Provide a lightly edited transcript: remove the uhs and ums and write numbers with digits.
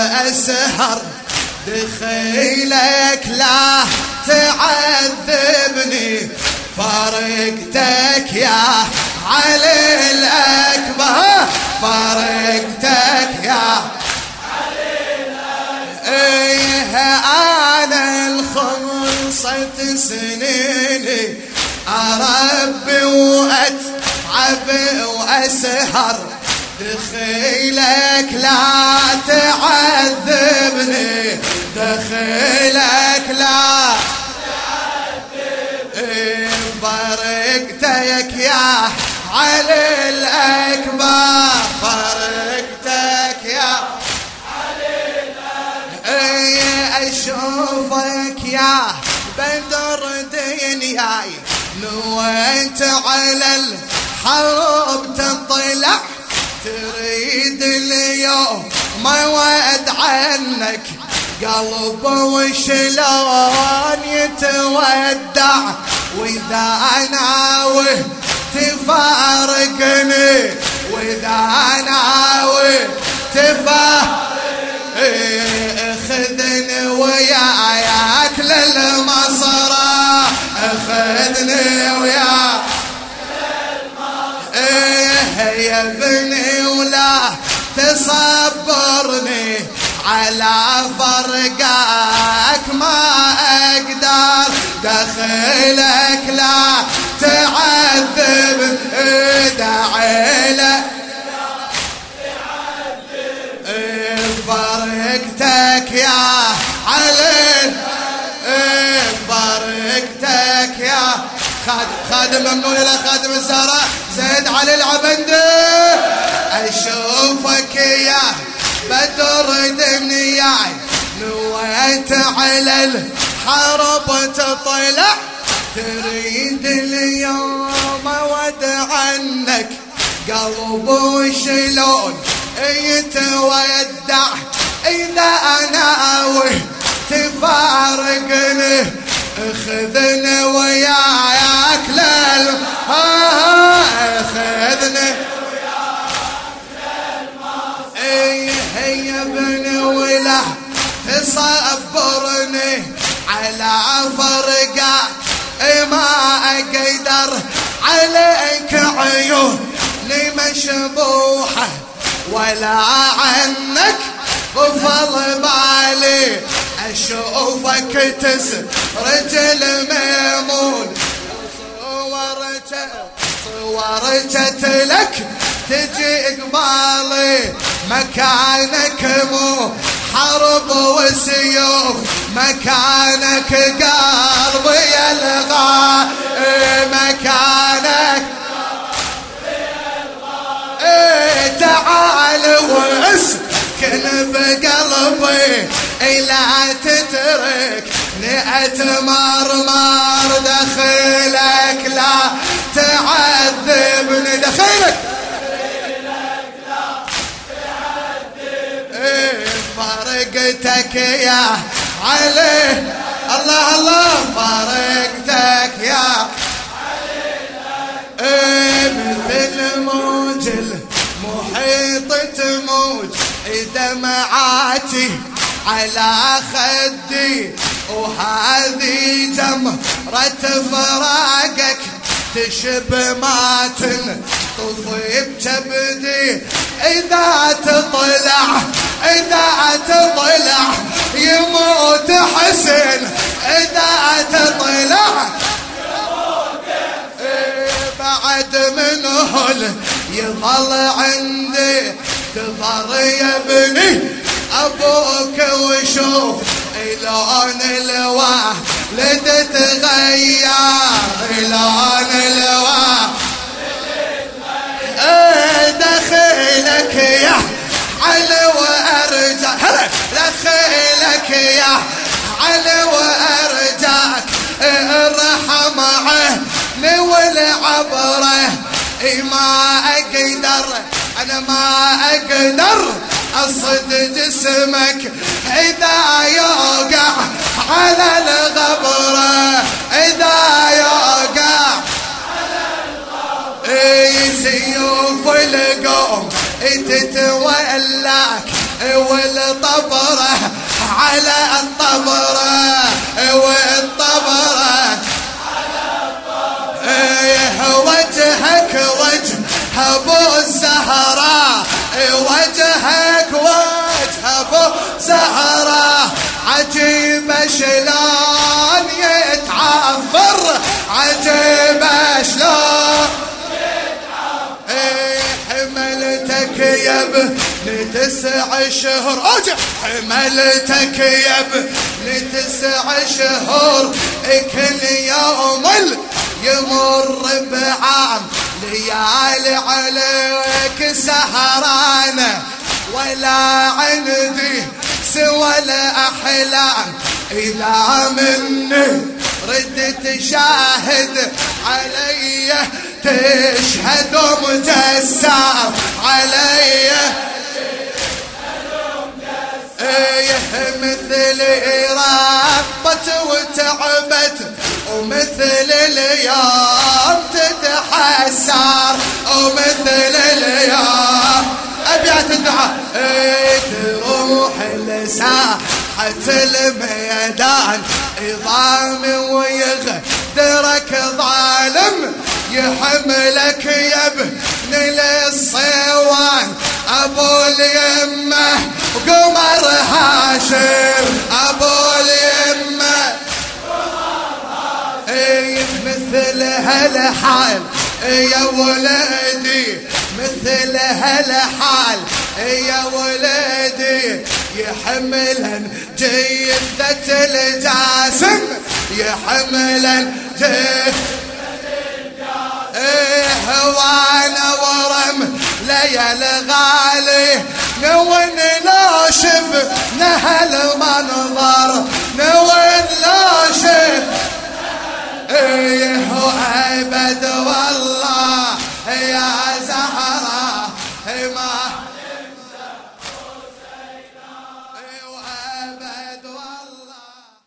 وأسهر دخيلك لا تعذبني، فارقتك يا علي الأكبر، فارقتك يا علي الأكبر. أنا الخلصة سنيني أربي وأتعب وأسهر دخيلك لا تعذبني، دخيلك لا تعذبني، فرقتك يا علي الأكبر، فرقتك يا علي الأكبر. أشوفك يا بدر دنياي وانت على الحرب تطلع، تريد اليوم ما ود عنك قلب وشلون يتودع، واذا ناوي تفارقني، واذا ناوي تفارقني، اخذني وياك للمصرى، اخذني وياك يا ابني ولا تصبرني على فرقك ما اقدر، دخلك لا تعذب، دعيلك فرقتك يا علي، فرقتك يا خادم ممنون الى خادم الزهراء زيد علي العبندي. اشوفك يا بدر دنياي نويت على الحرب تطلع، تريد اليوم ود عنك قلب وشلون يتودع، اذا ناوي تفارقني اخذني وياك اخذني هيا ابني ولا تصبرني على فرقك ما اقدر عليك عيوني مشبوحة، ولا عنك غفل بالي اشوفك تسرج الميمون، صورتك لك تجي قبالي، مكانك مو حرب وسيوف، مكانك قلبي يلغى، مكانك تعال واسكن بقلبي، لا تتركني اتمرمر، دخلك لا تعذبني، دخلك فرقتك يا علي، الله الله فرقتك يا علي، مثل موج المحيط تموج دمعاتي على خدي، وهذه جمرة فراقك تشب ما تنطفي بكبدي، إذا تطلع يموت حسن، إذا تطلع بعد منه يظل عندي، تظهر يا ابني أبوك وشوف لون الوالد تغير، لون الوالد دخلك يا علي وأرجع، دخلك يا علي وأرجعك، ارحم عني والعبره ما أقدر، أنا ما أقدر أصد جسمك إذا يوقع على الغبرة، إذا يوقع على الغبرة سيوف القوم تتولاك والطبرة على الطبرة والطبرة وجهك وجه ابو الزهراء وجهك وجه ابو زهراء عجيب شلون يتعفر عجيب شلون حملتك يا ابني 9 شهور حملتك يا ابني 9 شهور كل يوم يمر بعام ليالي عليك سهرانة ولا عندي سوى الأحلام إذا مني ردت شاهد علي تشهد مجسر علي مثل ربت وتعبت ومثل اليوم تتحسر ومثل اليوم أبيات الدعاء تروح لساحة الميدان عظام ويغدرك ظالم يحملك يا ابن للصوان أبو اليمة قمر هاشم أبو اليمة مثل هالحال يا ولدي مثل هالحال يا ولدي يحملن جثة الجاسم يحملن جثة وانا ورم ليال غالي نون ناشف نهل منظر نون ناشف هو أبد والله يا زهرة ما